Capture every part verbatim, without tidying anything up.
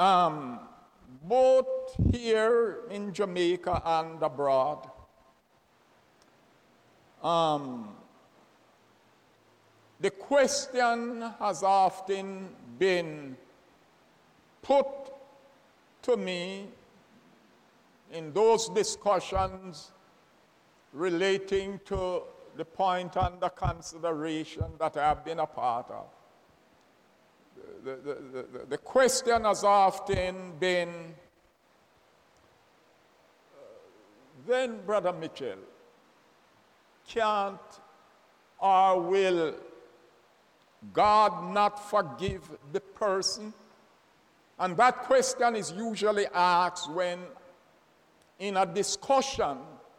um, both here in Jamaica and abroad, um, the question has often been put to me in those discussions relating to the point under consideration that I have been a part of. The, the, the, the question has often been, uh, then, Brother Mitchell, can't or will God not forgive the person? And that question is usually asked when, in a discussion,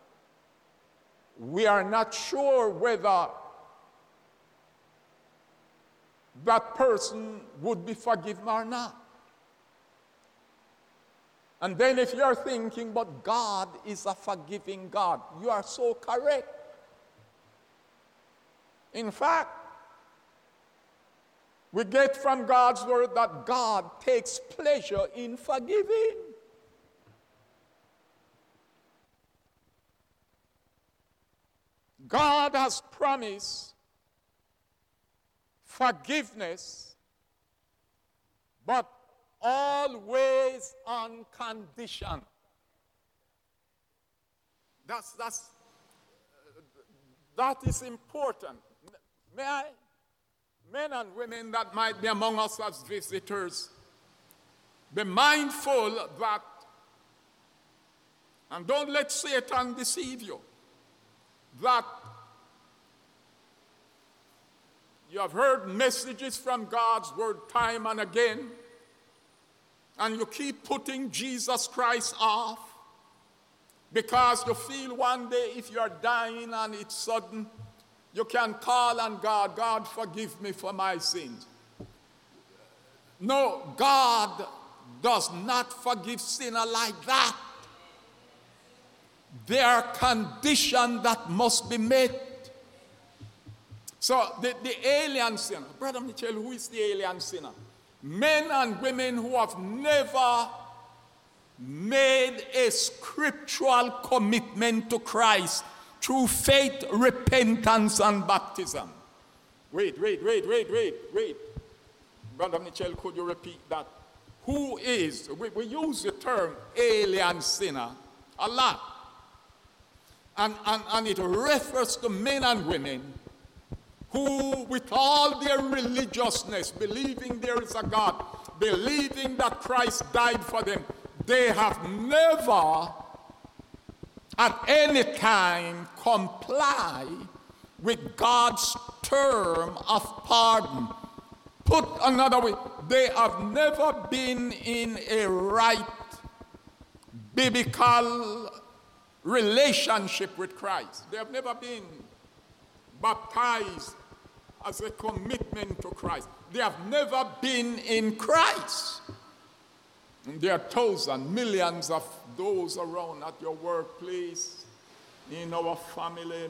we are not sure whether that person would be forgiven or not. And then if you're thinking, but God is a forgiving God, you are so correct. In fact, we get from God's word that God takes pleasure in forgiving. God has promised forgiveness, but always on condition. That's, that's, that is important. May I? Men and women that might be among us as visitors, be mindful that, and don't let Satan deceive you, that you have heard messages from God's word time and again, and you keep putting Jesus Christ off because you feel one day if you are dying and it's sudden, you can call on God, God, forgive me for my sins. No, God does not forgive sinner like that. There are conditions that must be met. So the, the alien sinner, Brother Mitchell, who is the alien sinner? Men and women who have never made a scriptural commitment to Christ through faith, repentance, and baptism. Wait, wait, wait, wait, wait, wait. Brother Mitchell, could you repeat that? Who is, we, we use the term alien sinner a lot. And, and, and it refers to men and women who, with all their religiousness, believing there is a God, believing that Christ died for them, they have never at any time comply with God's term of pardon. Put another way, they have never been in a right biblical relationship with Christ. They have never been baptized as a commitment to Christ. They have never been in Christ. And there are thousands, millions of those around at your workplace, in our family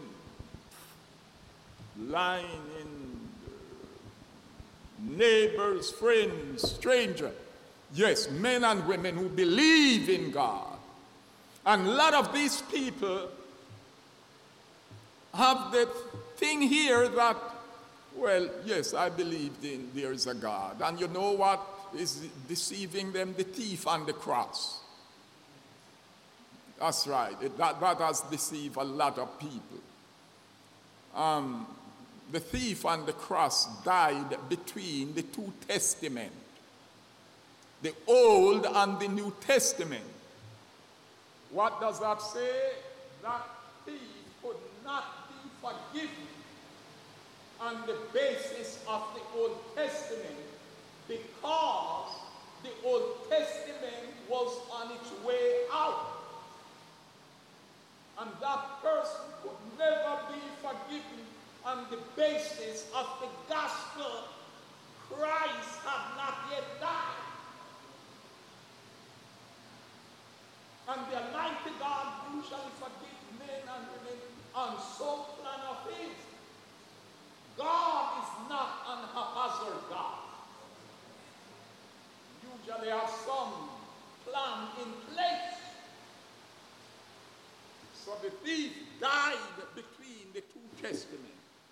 line, in neighbors, friends, strangers. Yes, men and women who believe in God. And a lot of these people have the thing here that, well, yes, I believe in there is a God. And you know what is deceiving them? The thief on the cross. That's right. It, that, that has deceived a lot of people. Um, the thief on the cross died between the two testaments, the Old and the New Testament. What does that say? That thief could not be forgiven on the basis of the Old Testament because the Old Testament was on its way out. And that person could never be forgiven on the basis of the gospel. Christ had not yet died. And the Almighty God usually forgives men and women on some plan of his. God is not an haphazard God. You usually have some plan in place. So the thief died between the two testaments.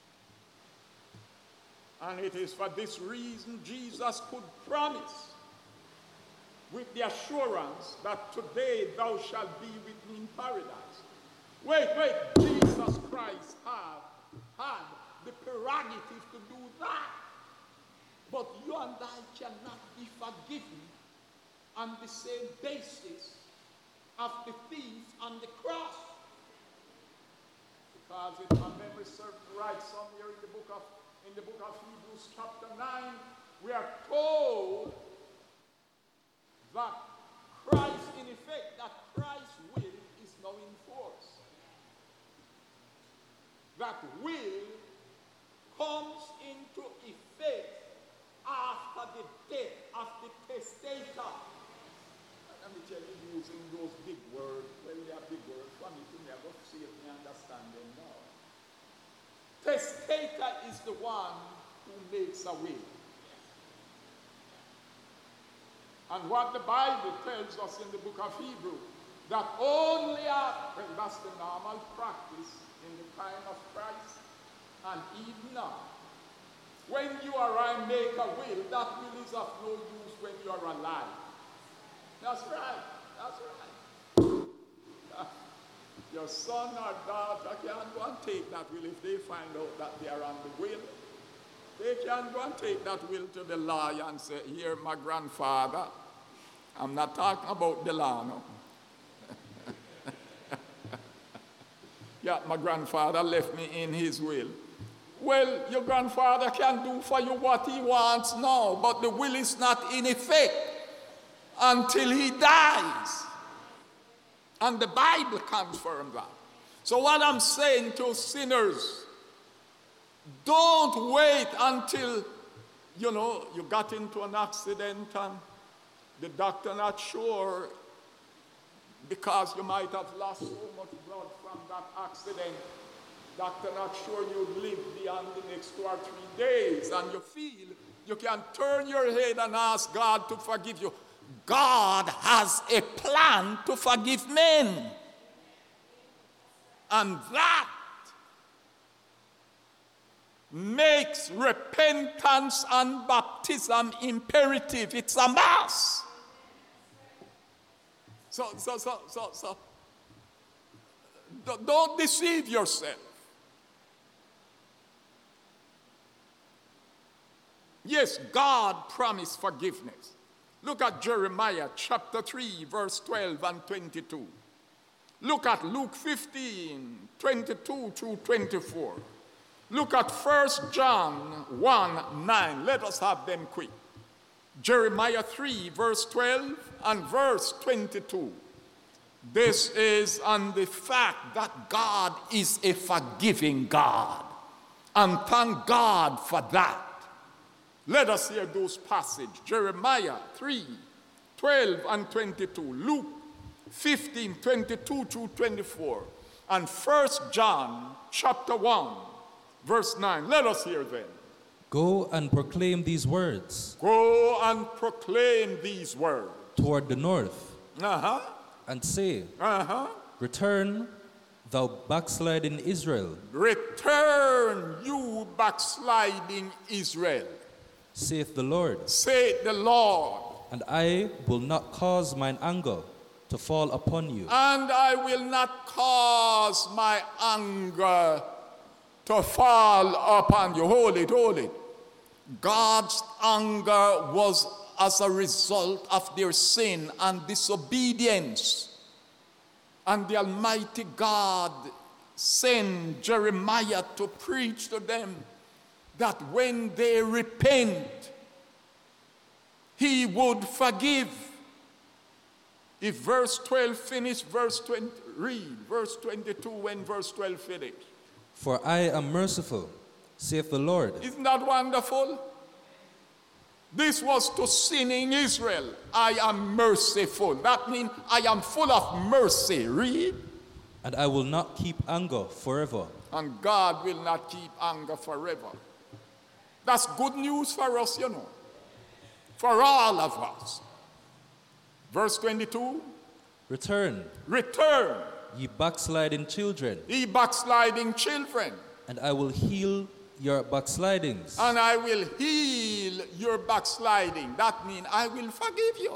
And it is for this reason Jesus could promise with the assurance that today thou shalt be with me in paradise. Wait, wait, Jesus Christ had, had the prerogative to do that. But you and I cannot be forgiven on the same basis of the thief on the cross. Because if my memory serves me right, somewhere in the book of in the book of Hebrews chapter nine, we are told that Christ, in effect, that Christ's will is now in force. That will comes into effect after the death of the testator. Let me tell you, using those big words, well, they are big words for me to never see if me understand them now. Testator is the one who makes a will. And what the Bible tells us in the book of Hebrews, that only after, well, that's the normal practice in the time of Christ, and even now, when you or I make a will, that will is of no use when you are alive. That's right, that's right. Your son or daughter can't go and take that will if they find out that they are on the will. They can't go and take that will to the lawyer and say, here, my grandfather. I'm not talking about Delano. Yeah, my grandfather left me in his will. Well, your grandfather can do for you what he wants now, but the will is not in effect until he dies. And the Bible confirms that. So what I'm saying to sinners, don't wait until, you know, you got into an accident and the doctor not sure because you might have lost so much blood from that accident. Doctor not sure you'd live beyond the next two or three days, and you feel you can turn your head and ask God to forgive you. God has a plan to forgive men. And that makes repentance and baptism imperative. It's a must. So, so, so, so, so, don't deceive yourself. Yes, God promised forgiveness. Look at Jeremiah chapter three, verse twelve and twenty-two. Look at Luke fifteen, twenty-two through twenty-four. Look at First John one, nine. Let us have them quick. Jeremiah three, verse twelve and verse twenty-two. This is on the fact that God is a forgiving God. And thank God for that. Let us hear those passages. Jeremiah three, twelve and twenty-two. Luke fifteen, twenty-two through twenty-four. And First John chapter one, verse nine. Let us hear them. Go and proclaim these words. Go and proclaim these words. Toward the north. Uh-huh. And say, uh-huh. Return, thou backsliding Israel. Return, you backsliding Israel. Saith the Lord. Saith the Lord. And I will not cause mine anger to fall upon you. And I will not cause my anger to fall upon you. Hold it, hold it. God's anger was as a result of their sin and disobedience. And the Almighty God sent Jeremiah to preach to them that when they repent, he would forgive. If verse twelve finished, verse twenty, read verse twenty-two when verse twelve finished. For I am merciful, saith the Lord. Isn't that wonderful? This was to sinning Israel. I am merciful. That means I am full of mercy. Read. And I will not keep anger forever. And God will not keep anger forever. That's good news for us, you know. For all of us. Verse twenty-two. Return, Return, ye backsliding children, ye backsliding children, and I will heal your backslidings. and I will heal your backsliding. That means I will forgive you.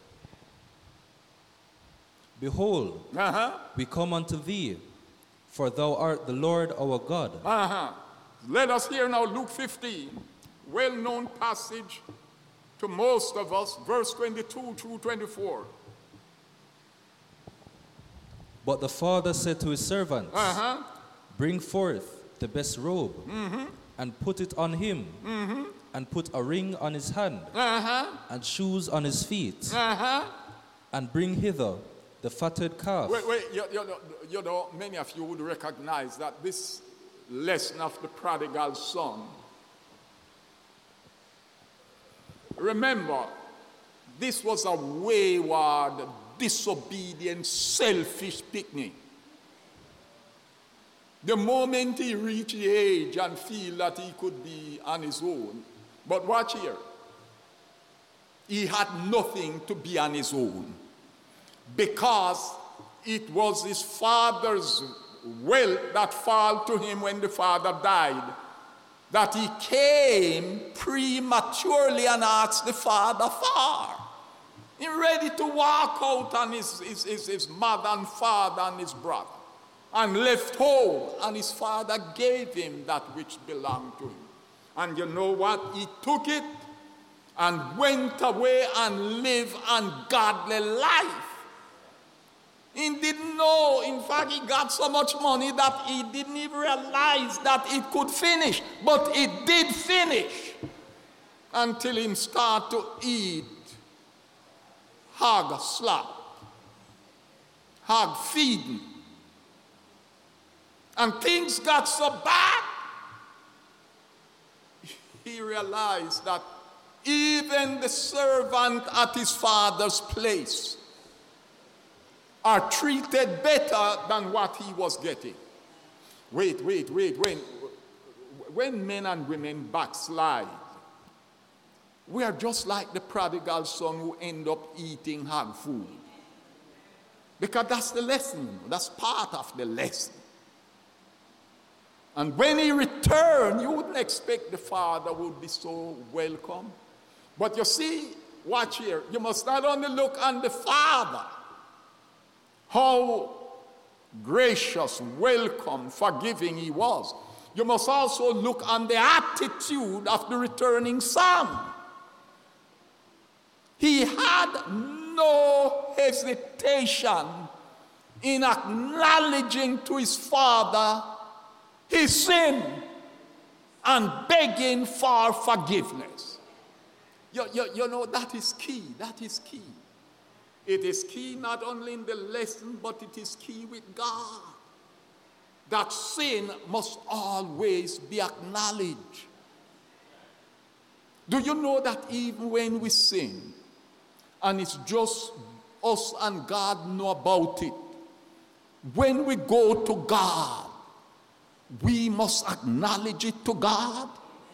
Behold, Uh-huh. we come unto thee, for thou art the Lord our God. Uh-huh. Let us hear now Luke fifteen, well-known passage to most of us, verse twenty-two through twenty-four. But the father said to his servants, Uh-huh. bring forth the best robe, Mm-hmm. and put it on him, Mm-hmm. and put a ring on his hand, Uh-huh. and shoes on his feet, Uh-huh. and bring hither the fatted calf. Wait, wait, you, you, know- you know, many of you would recognize that this lesson of the prodigal son, remember, this was a wayward, disobedient, selfish picnic. The moment he reached the age and feel that he could be on his own, but watch here, he had nothing to be on his own, because it was his father's wealth that fell to him when the father died, that he came prematurely and asked the father for. He ready to walk out on his, his, his, his mother and father and his brother, and left home, and his father gave him that which belonged to him. And you know what? He took it and went away and lived ungodly life. He didn't know. In fact, he got so much money that he didn't even realize that it could finish. But it did finish until he started to eat hog slop, hog feeding. And things got so bad, he realized that even the servant at his father's place are treated better than what he was getting. Wait, wait, wait, when, when men and women backslide, we are just like the prodigal son who end up eating hog food. Because that's the lesson, that's part of the lesson. And when he returned, you wouldn't expect the father would be so welcome. But you see, watch here, you must not only look on the father, how gracious, welcome, forgiving he was. You must also look on the attitude of the returning son. He had no hesitation in acknowledging to his father his sin and begging for forgiveness. You, you, you know, that is key. That is key. It is key not only in the lesson, but it is key with God. That sin must always be acknowledged. Do you know that even when we sin, and it's just us and God know about it, when we go to God, we must acknowledge it to God?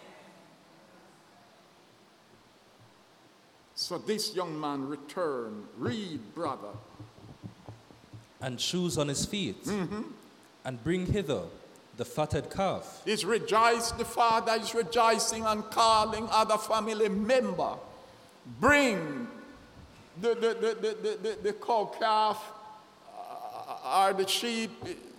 So this young man returned. Read, brother. And shoes on his feet, Mm-hmm. and bring hither the fatted calf. He's rejoiced, the father is rejoicing and calling other family member. Bring the, the, the, the, the, the, the cow calf uh, or the sheep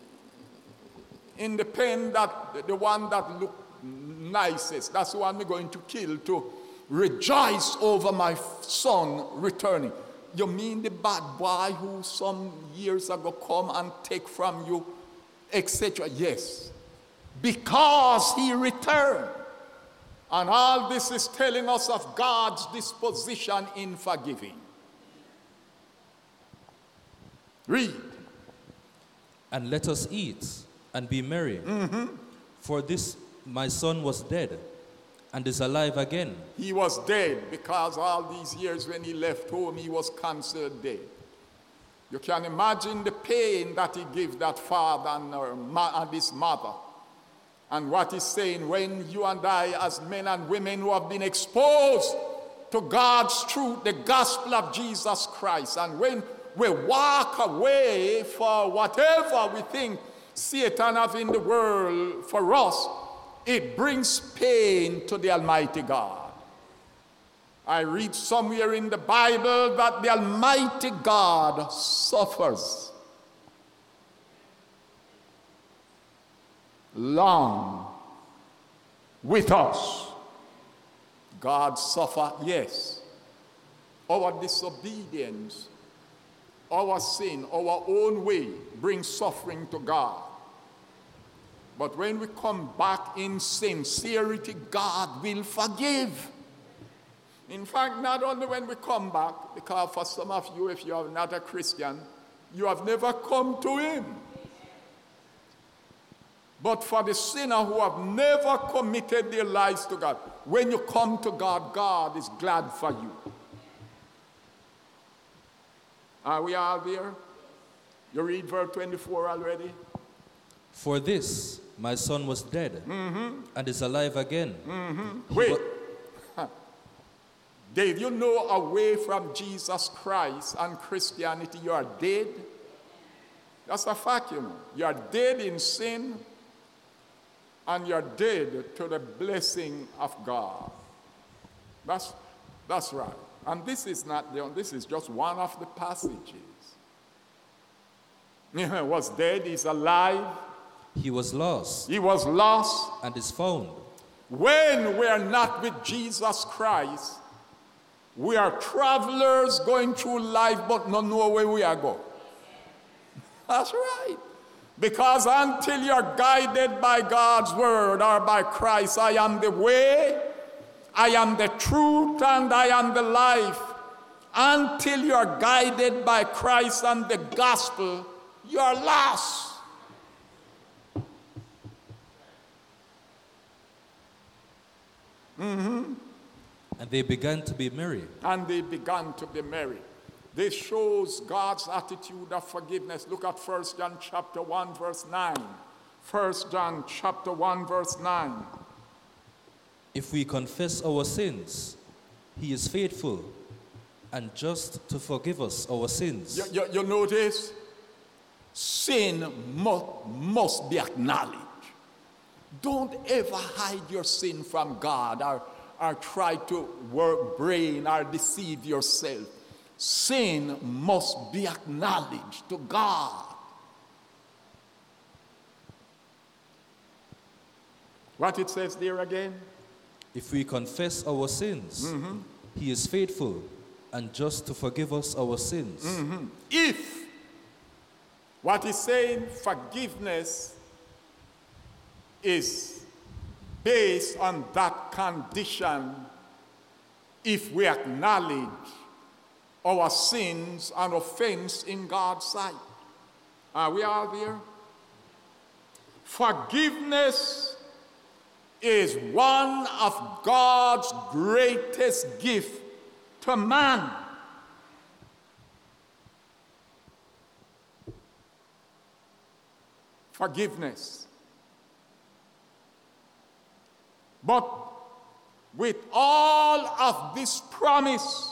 in the pen, that the one that looked nicest. That's the one we're going to kill to rejoice over my son returning. You mean the bad boy who some years ago come and take from you, et cetera? Yes, because he returned. And all this is telling us of God's disposition in forgiving. Read. And let us eat and be merry. Mm-hmm. For this my son was dead, and is alive again. He was dead because all these years when he left home, he was considered dead. You can imagine the pain that he gave that father and, her ma- and his mother. And what he's saying, when you and I, as men and women who have been exposed to God's truth, the gospel of Jesus Christ. And when we walk away for whatever we think Satan have in the world for us, it brings pain to the Almighty God. I read somewhere in the Bible that the Almighty God suffers long with us. God suffer, yes. Our disobedience, our sin, our own way brings suffering to God. But when we come back in sincerity, God will forgive. In fact, not only when we come back, because for some of you, if you are not a Christian, you have never come to him. But for the sinner who have never committed their lives to God, when you come to God, God is glad for you. Are we all there? You read verse twenty-four already? For this, my son was dead, mm-hmm. and is alive again. Mm-hmm. Wait. Wa- Dave, you know away from Jesus Christ and Christianity, you are dead. That's a fact, you know. You are dead in sin, and you're dead to the blessing of God. That's, that's right. And this is not the, this is just one of the passages. He was dead, he's alive. He was lost. He was lost. And is found. When we are not with Jesus Christ, we are travelers going through life but not know where we are going. That's right. Because until you're guided by God's word or by Christ, I am the way, I am the truth, and I am the life. Until you're guided by Christ and the gospel, you're lost. Mm-hmm. And they began to be merry. And they began to be merry. This shows God's attitude of forgiveness. Look at First John chapter one, verse nine. First John chapter one, verse nine. If we confess our sins, he is faithful and just to forgive us our sins. You, you, you notice? Sin must, must be acknowledged. Don't ever hide your sin from God or, or try to work brain or deceive yourself. Sin must be acknowledged to God. What it says there again? If we confess our sins, mm-hmm. he is faithful and just to forgive us our sins. Mm-hmm. If what he's saying, forgiveness is based on that condition, if we acknowledge our sins and offense in God's sight. Are we all there? Forgiveness is one of God's greatest gift to man. Forgiveness. But with all of this promise,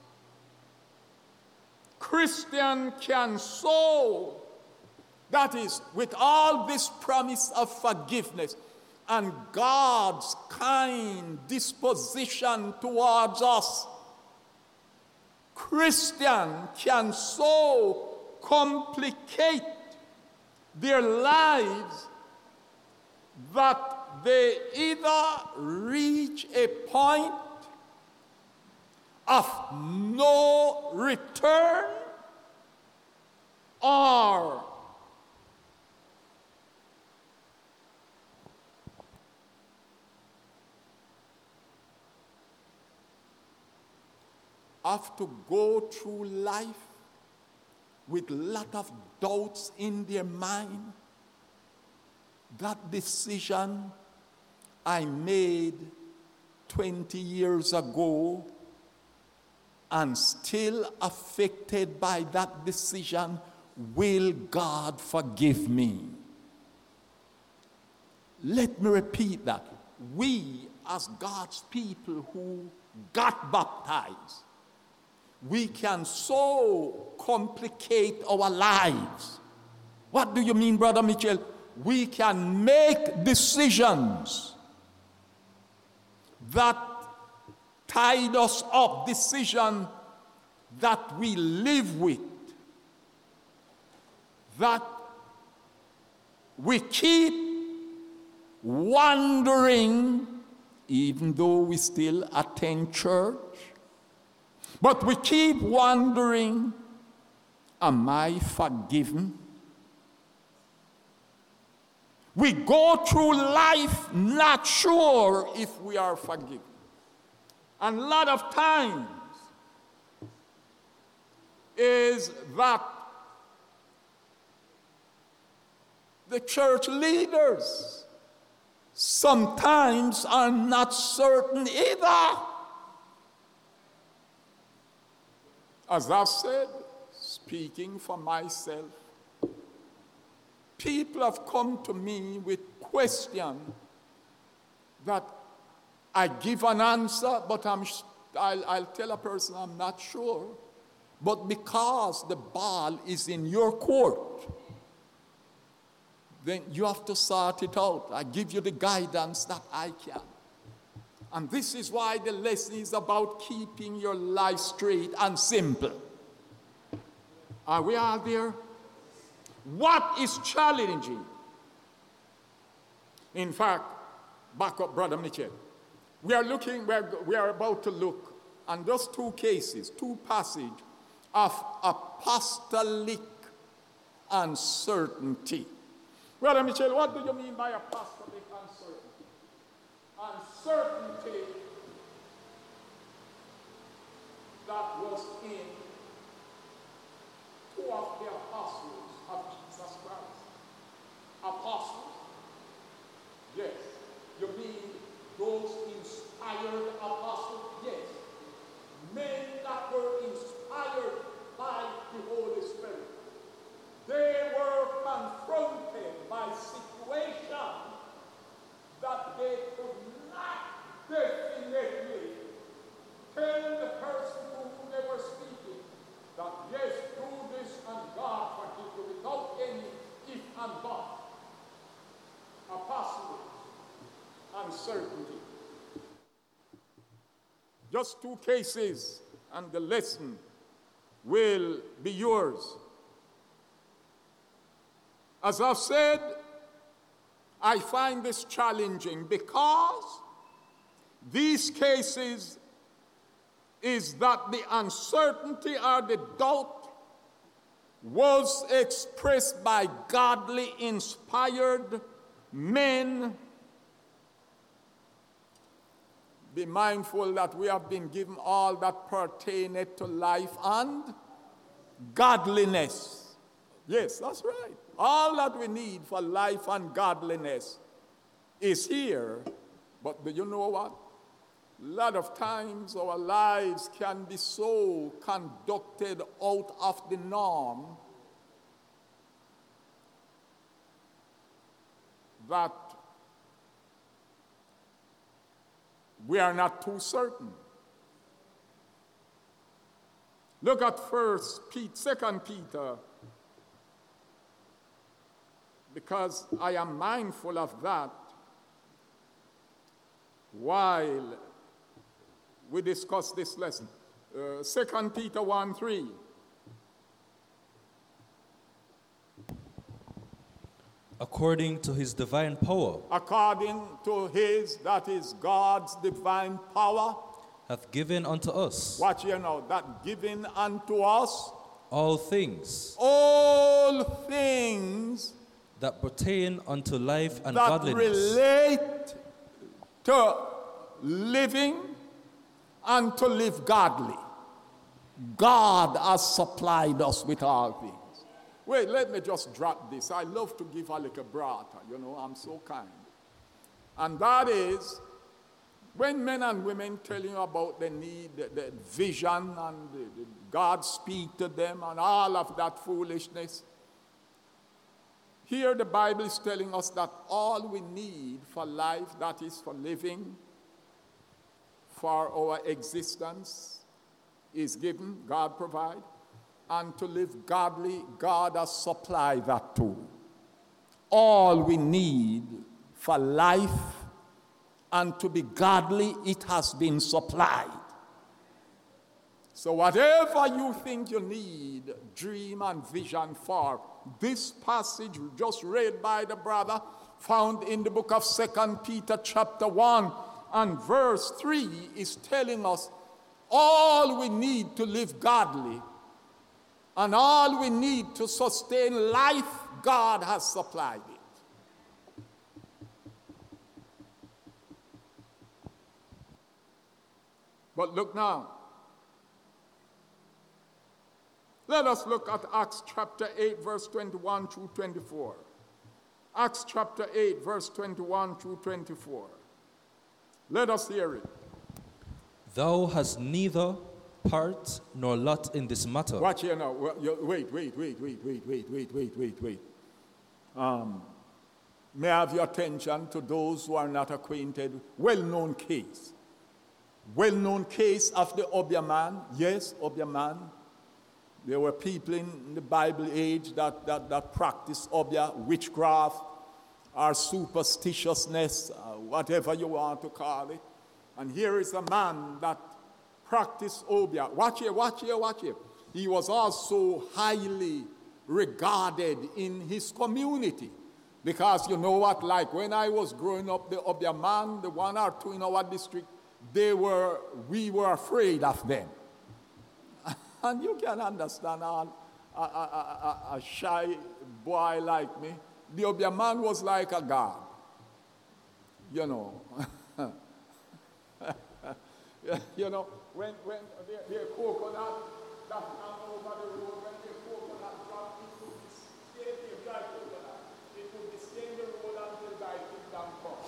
Christian can sow. That is, with all this promise of forgiveness and God's kind disposition towards us, Christian can so complicate their lives that they either reach a point of no return or have to go through life with a lot of doubts in their mind. That decision I made twenty years ago and still affected by that decision, will God forgive me? Let me repeat that. We as God's people who got baptized, we can so complicate our lives. What do you mean, Brother Mitchell? We can make decisions that tied us up, decisions that we live with, that we keep wondering, even though we still attend church, but we keep wondering, am I forgiven? We go through life not sure if we are forgiven. And a lot of times is that the church leaders sometimes are not certain either. As I've said, speaking for myself, people have come to me with questions that I give an answer, but I'm, I'll, I'll tell a person I'm not sure. But because the ball is in your court, then you have to sort it out. I give you the guidance that I can. And this is why the lesson is about keeping your life straight and simple. Are we all there? What is challenging? In fact, back up, Brother Mitchell. We are looking, we are, we are about to look on those two cases, two passages of apostolic uncertainty. Brother Mitchell, what do you mean by apostolic uncertainty? Uncertainty that was in two of the apostles of Jesus Christ. Apostles? Yes. You mean those inspired apostles? Yes. Men that were inspired by the Holy Spirit. They were confronted by situations that they could not definitely tell the person to whom they were speaking that yes, do this and God forgive you without any if and but. Apostles, uncertainty. Just two cases and the lesson will be yours. As I've said, I find this challenging because these cases is that the uncertainty or the doubt was expressed by godly inspired men. Be mindful that we have been given all that pertaineth to life and godliness. Yes, that's right. All that we need for life and godliness is here. But do you know what? A lot of times our lives can be so conducted out of the norm that we are not too certain. Look at First Peter, Second Peter, because I am mindful of that while we discuss this lesson. Uh, Second Peter one three. According to his divine power, According to his, that is God's divine power, hath given unto us watch here now, that given unto us all things all things that pertain unto life and that godliness, relate to living and to live godly. God has supplied us with all things. Wait, let me just drop this. I love to give a little brata, you know, I'm so kind. And that is, when men and women tell you about the need, the, the vision, and the, the God speak to them, and all of that foolishness, here the Bible is telling us that all we need for life, that is for living, for our existence is given, God provide, and to live godly, God has supplied that too. All we need for life and to be godly, it has been supplied. So whatever you think you need, dream and vision for, this passage just read by the brother, found in the book of Second Peter chapter one and verse three, is telling us all we need to live godly and all we need to sustain life, God has supplied it. But look now. Let us look at Acts chapter eight, verse twenty-one through twenty-four. Acts chapter eight, verse twenty-one through twenty-four. Let us hear it. Thou hast neither part nor lot in this matter. Watch here now. Wait, wait, wait, wait, wait, wait, wait, wait, wait, wait. Um, may I have your attention to those who are not acquainted? Well-known case. Well-known case of the Obeah man. Yes, Obeah man. There were people in the Bible age that, that, that practiced Obeah, witchcraft, or superstitiousness, uh, whatever you want to call it. And here is a man that practiced Obeah. Watch here, watch here, watch here. He was also highly regarded in his community. Because you know what, like when I was growing up, the Obeah man, the one or two in our district, they were, we were afraid of them. And you can understand all, a, a, a, a shy boy like me. The Obeah man was like a god. You know. You know, when, when their, their coconut that hung over the road, when their coconut dropped, it would stay the dry coconut. It would stay in the road until thy kingdom come.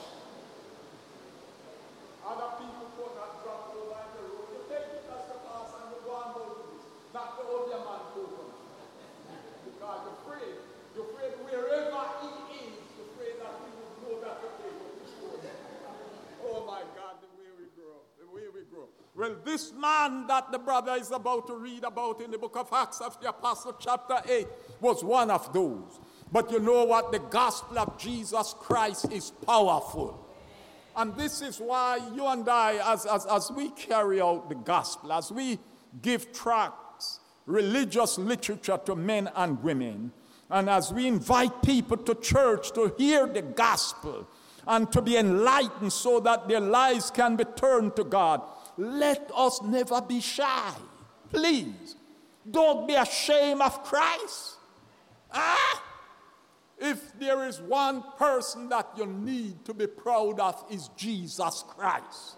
Other people could not drop over in the road. You take it as the pass and you go and go to this. Not the Obeah man coconut. Because you're afraid. You're afraid wherever he is, you're afraid that he would know that you're able to show him. Oh my God, the way we grow. The way we grow. Well, this man that the brother is about to read about in the book of Acts of the Apostle chapter eight was one of those. But you know what? The gospel of Jesus Christ is powerful. And this is why you and I, as, as, as we carry out the gospel, as we give tracts, religious literature to men and women, and as we invite people to church to hear the gospel and to be enlightened so that their lives can be turned to God, let us never be shy. Please, don't be ashamed of Christ. Ah! If there is one person that you need to be proud of, is Jesus Christ.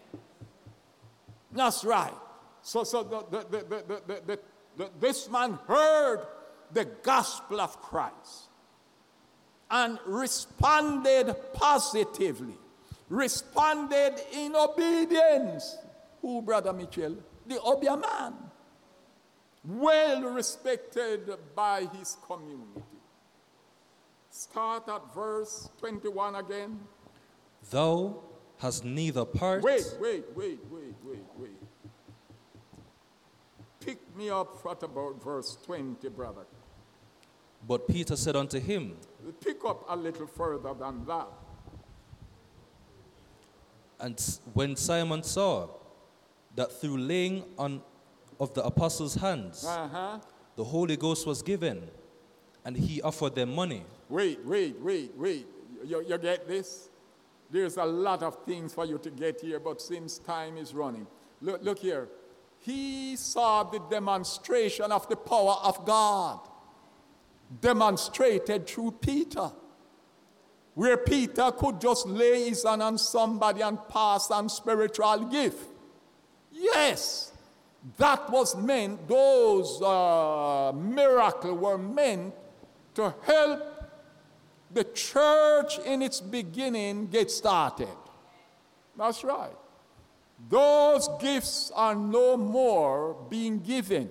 That's right. So, so the, the, the, the, the, the, the, this man heard the gospel of Christ and responded positively, responded in obedience. Who, Brother Mitchell? The Obeah man. Well respected by his community. Start at verse twenty-one again. Thou hast neither part. Wait, wait, wait, wait, wait, wait. Pick me up at about verse twenty, brother. But Peter said unto him, pick up a little further than that. And when Simon saw that through laying on of the apostles' hands, uh-huh. the Holy Ghost was given, and he offered them money. Wait, wait, wait, wait. You, you get this? There's a lot of things for you to get here, but since time is running. Look, look here. He saw the demonstration of the power of God demonstrated through Peter, where Peter could just lay his hand on somebody and pass on spiritual gift. Yes, that was meant, those uh, miracles were meant to help the church in its beginning get started. That's right. Those gifts are no more being given.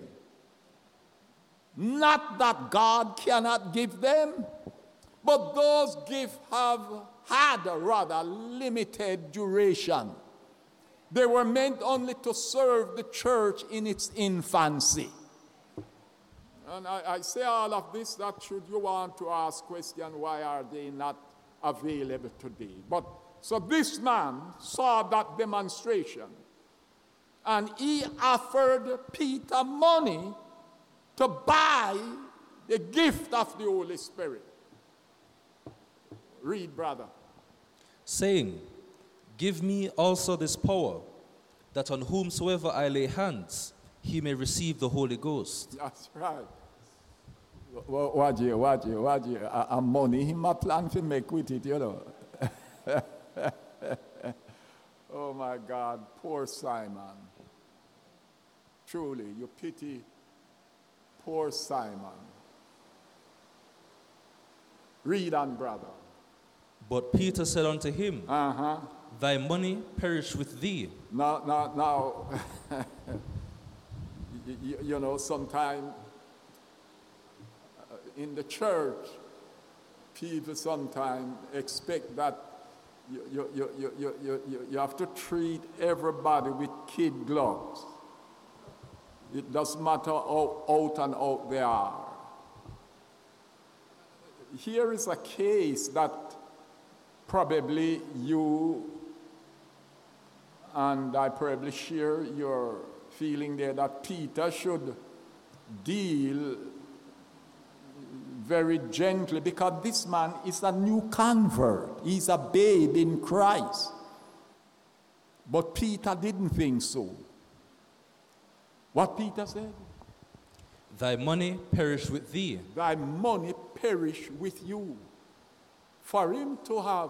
Not that God cannot give them, but those gifts have had a rather limited duration. They were meant only to serve the church in its infancy. And I, I say all of this that should you want to ask question, why are they not available today? But so this man saw that demonstration, and he offered Peter money to buy the gift of the Holy Spirit. Read, brother. Saying, give me also this power, that on whomsoever I lay hands, he may receive the Holy Ghost. That's right. What you, what you, what you, a money he might plan to make with it, you know. Oh my God, poor Simon. Truly, you pity poor Simon. Read on, brother. But Peter said unto him, Uh-huh. thy money perish with thee. Now, now, now, you, you know, sometimes in the church, people sometimes expect that you, you, you, you, you, you, you have to treat everybody with kid gloves. It doesn't matter how out and out they are. Here is a case that probably you and I probably share your feeling there that Peter should deal very gently, because this man is a new convert. He's a babe in Christ. But Peter didn't think so. What Peter said? Thy money perish with thee. Thy money perish with you. For him to have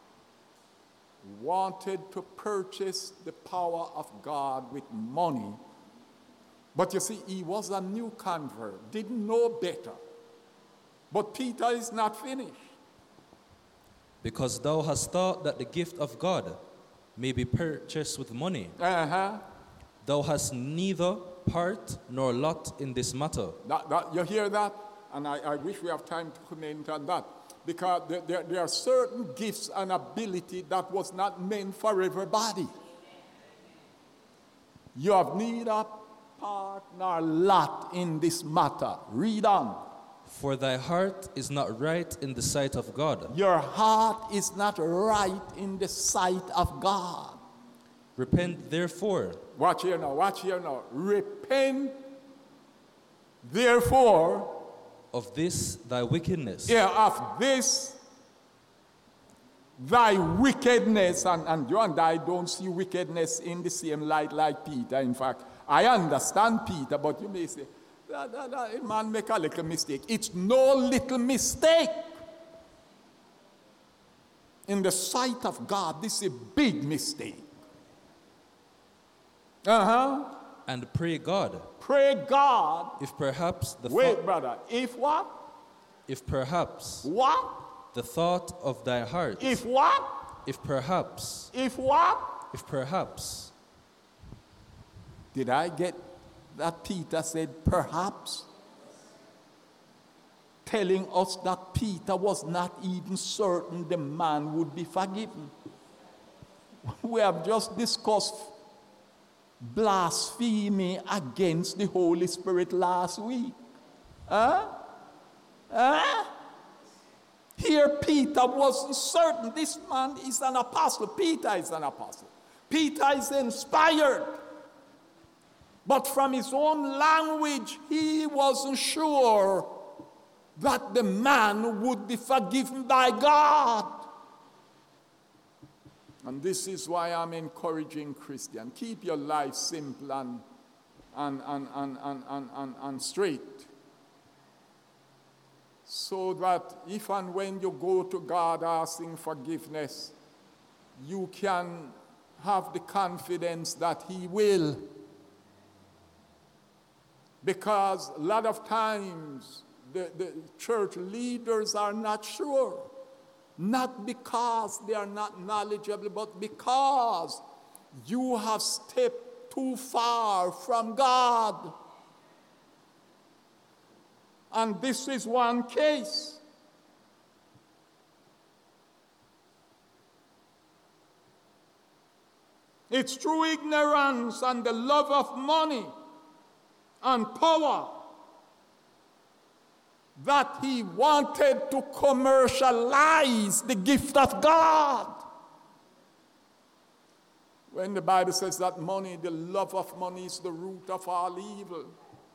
wanted to purchase the power of God with money, but you see, he was a new convert, didn't know better. But Peter is not finished. Because thou hast thought that the gift of God may be purchased with money. Uh-huh. Thou hast neither part nor lot in this matter. That, that, you hear that? And I, I wish we have time to comment on that. Because there, there, there are certain gifts and ability that was not meant for everybody. You have neither part nor lot in this matter. Read on. For thy heart is not right in the sight of God. Your heart is not right in the sight of God. Repent therefore. Watch here now, watch here now. Repent therefore of this thy wickedness. Yeah, of this thy wickedness. And, and you and I don't see wickedness in the same light like Peter. In fact, I understand Peter, but you may say, that, that, that man make a little mistake. It's no little mistake. In the sight of God, this is a big mistake. Uh-huh. And pray God. Pray God. If perhaps the Wait, thought, brother. If what? If perhaps what? The thought of thy heart. If what? If perhaps. If what? If perhaps. Did I get that Peter said perhaps? Telling us that Peter was not even certain the man would be forgiven. We have just discussed blasphemy against the Holy Spirit last week. Huh? Huh? Here Peter wasn't certain. This man is an apostle. Peter is an apostle. Peter is inspired. But from his own language, he wasn't sure that the man would be forgiven by God. And this is why I'm encouraging Christians. Keep your life simple and, and, and, and, and, and, and, and straight. So that if and when you go to God asking forgiveness, you can have the confidence that He will. Because a lot of times the, the church leaders are not sure. Not because they are not knowledgeable, but because you have stepped too far from God. And this is one case. It's through ignorance and the love of money and power that he wanted to commercialize the gift of God. When the Bible says that money, the love of money is the root of all evil.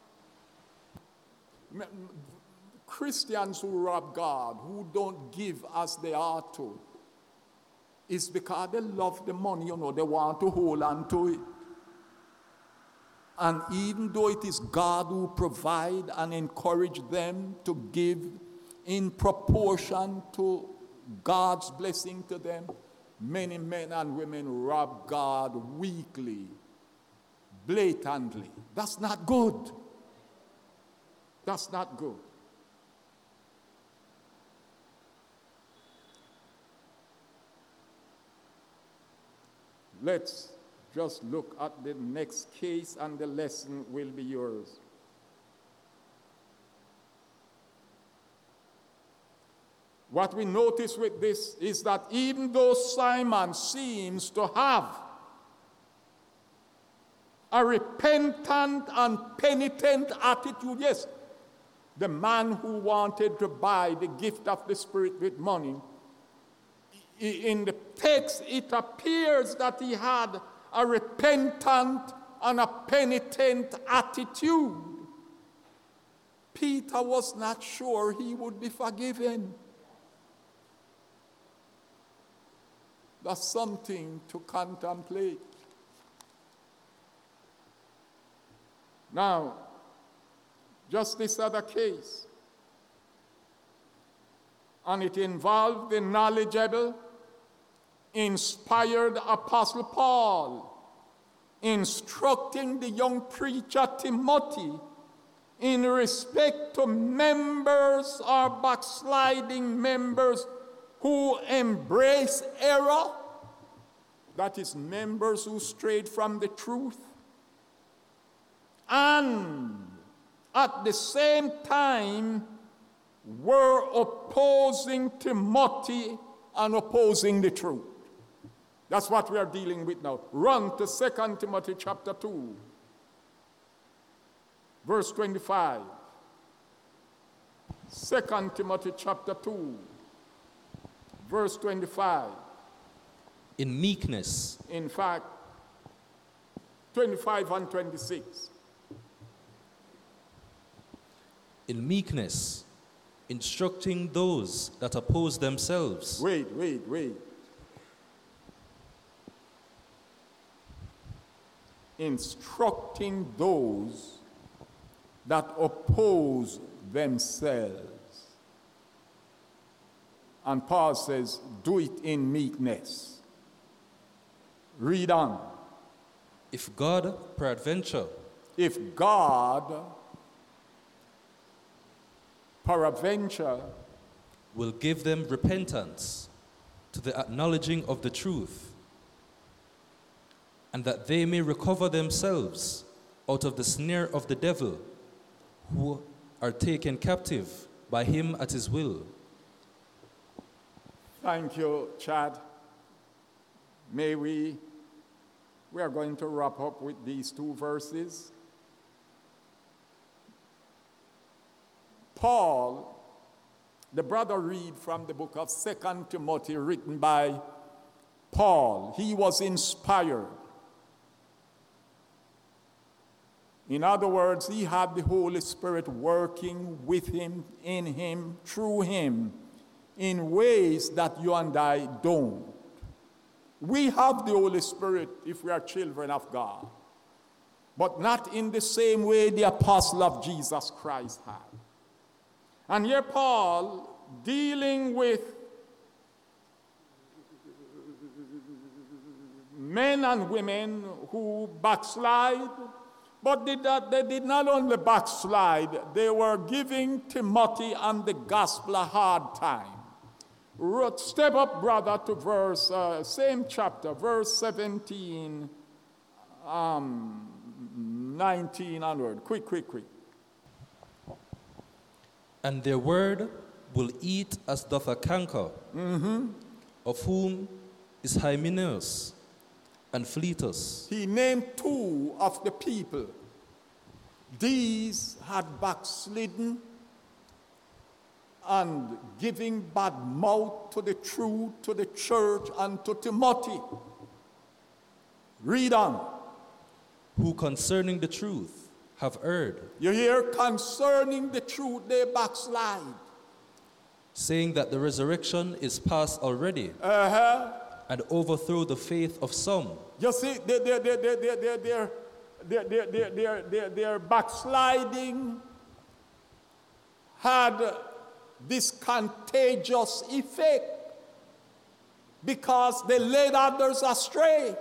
Christians who rob God, who don't give as they ought to, is because they love the money, you know, they want to hold on to it. And even though it is God who provide and encourage them to give in proportion to God's blessing to them, many men and women rob God weakly, blatantly. That's not good. That's not good. Let's just look at the next case and the lesson will be yours. What we notice with this is that even though Simon seems to have a repentant and penitent attitude, yes, the man who wanted to buy the gift of the Spirit with money, in the text it appears that he had a repentant and a penitent attitude. Peter was not sure he would be forgiven. That's something to contemplate. Now, just this other case, and it involved the knowledgeable, inspired Apostle Paul instructing the young preacher Timothy in respect to members or backsliding members who embrace error, that is, members who strayed from the truth, and at the same time were opposing Timothy and opposing the truth. That's what we are dealing with now. Run to Second Timothy chapter two, verse twenty-five. Second Timothy chapter two, verse twenty-five. In meekness. In fact, twenty-five and twenty-six. In meekness, instructing those that oppose themselves. Wait, wait, wait. Instructing those that oppose themselves. And Paul says, do it in meekness. Read on. If God, peradventure, if God, peradventure, will give them repentance to the acknowledging of the truth, and that they may recover themselves out of the snare of the devil, who are taken captive by him at his will. Thank you, Chad. May we, we are going to wrap up with these two verses. Paul, the brother read from the book of Second Timothy written by Paul. He was inspired. In other words, he had the Holy Spirit working with him, in him, through him, in ways that you and I don't. We have the Holy Spirit if we are children of God, but not in the same way the apostle of Jesus Christ had. And here Paul, dealing with men and women who backslide, but did that, they did not only backslide, they were giving Timothy and the gospel a hard time. Step up, brother, to verse, uh, same chapter, verse seventeen, um, nineteen onward. Quick, quick, quick. And their word will eat as doth a canker, Mm-hmm. of whom is Hymenaeus, and Philetus. He named two of the people. These had backslidden and giving bad mouth to the truth, to the church, and to Timothy. Read on. Who concerning the truth have erred. You hear? Concerning the truth they backslide. Saying that the resurrection is past already. Uh-huh. And overthrow the faith of some. You see, they, they, they, they, they, they, they're, they're, they're, they're, they're, they're, they're backsliding had this contagious effect because they led others astray.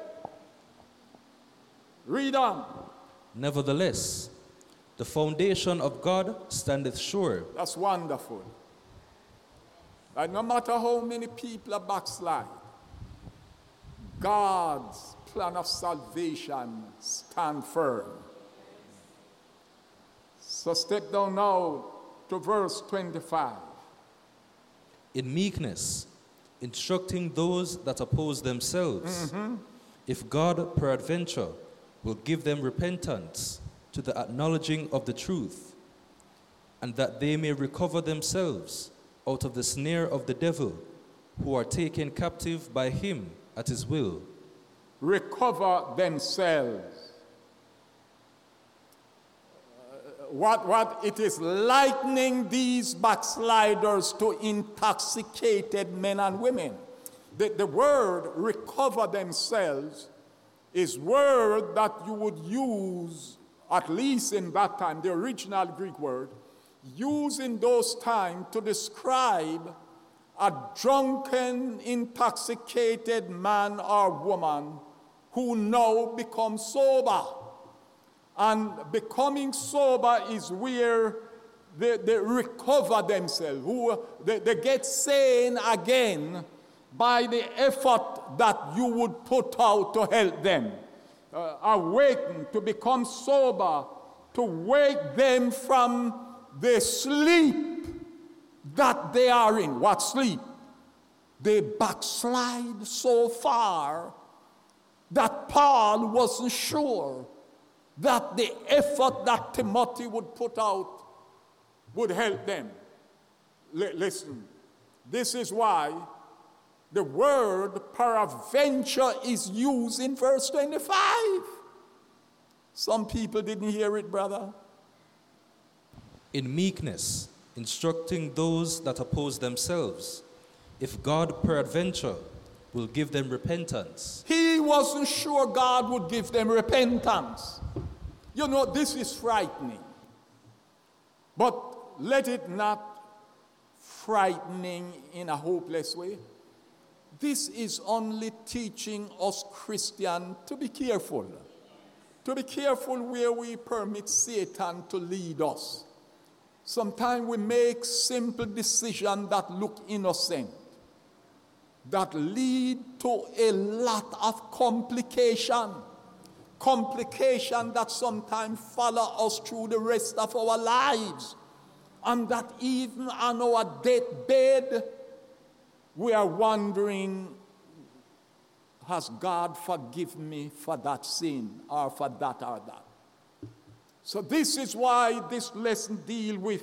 Read on. Nevertheless, the foundation of God standeth sure. That's wonderful. Like no matter how many people are backslide, God's plan of salvation stand firm. So step down now to verse twenty-five. In meekness, instructing those that oppose themselves, mm-hmm. if God peradventure will give them repentance to the acknowledging of the truth, and that they may recover themselves out of the snare of the devil, who are taken captive by him at his will. Recover themselves. Uh, what, what it is likening these backsliders to intoxicated men and women. The, the word recover themselves is word that you would use, at least in that time, the original Greek word, used in those times to describe a drunken, intoxicated man or woman who now becomes sober. And becoming sober is where they, they recover themselves, who they, they get sane again by the effort that you would put out to help them. Uh, awaken, to become sober, to wake them from the sleep that they are in. What sleep? They backslide so far that Paul wasn't sure that the effort that Timothy would put out would help them. L- listen, this is why the word peradventure is used in verse twenty-five. Some people didn't hear it, brother. In meekness, instructing those that oppose themselves, if God peradventure will give them repentance. He wasn't sure God would give them repentance. You know, this is frightening. But let it not frightening in a hopeless way. This is only teaching us Christians to be careful. To be careful where we permit Satan to lead us. Sometimes we make simple decisions that look innocent, that lead to a lot of complication. Complication that sometimes follow us through the rest of our lives. And that even on our deathbed, we are wondering, has God forgiven me for that sin or for that or that? So this is why this lesson deals with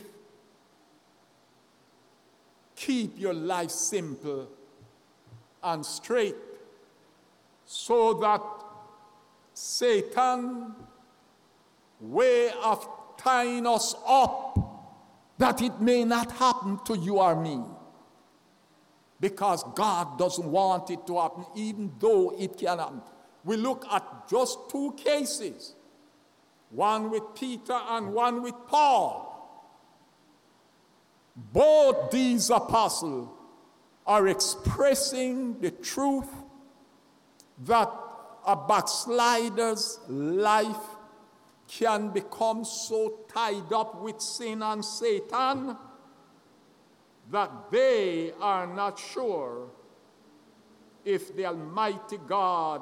keep your life simple and straight so that Satan's way of tying us up, that it may not happen to you or me. Because God doesn't want it to happen, even though it can happen. We look at just two cases, one with Peter and one with Paul. Both these apostles are expressing the truth that a backslider's life can become so tied up with sin and Satan that they are not sure if the Almighty God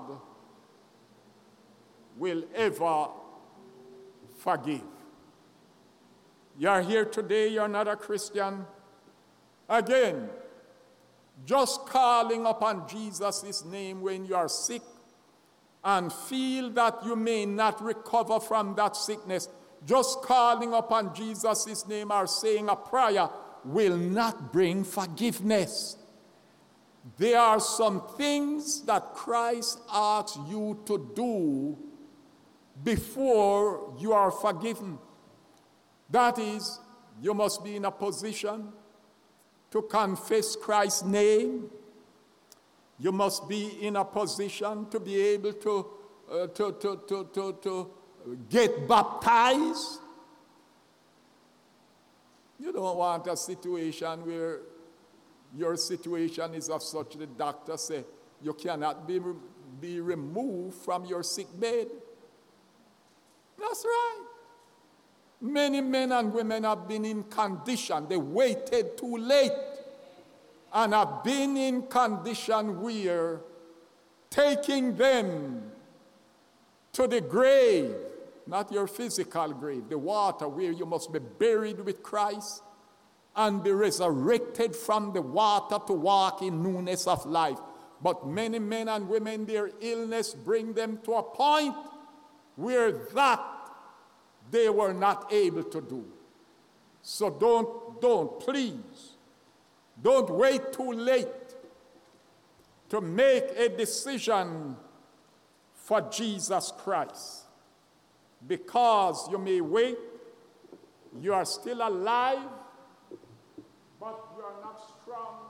will ever forgive. You're here today, you're not a Christian. Again, just calling upon Jesus' name when you are sick and feel that you may not recover from that sickness, just calling upon Jesus' name or saying a prayer will not bring forgiveness. There are some things that Christ asks you to do before you are forgiven. That is, you must be in a position to confess Christ's name. You must be in a position to be able to, uh, to, to, to, to, to get baptized. You don't want a situation where your situation is of such the doctor say you cannot be, be removed from your sick bed. That's right. Many men and women have been in condition. They waited too late and have been in condition where taking them to the grave, not your physical grave, the water where you must be buried with Christ and be resurrected from the water to walk in newness of life. But many men and women, their illness bring them to a point where that they were not able to do. So don't, don't, please, don't wait too late to make a decision for Jesus Christ. Because you may wait, you are still alive, but you are not strong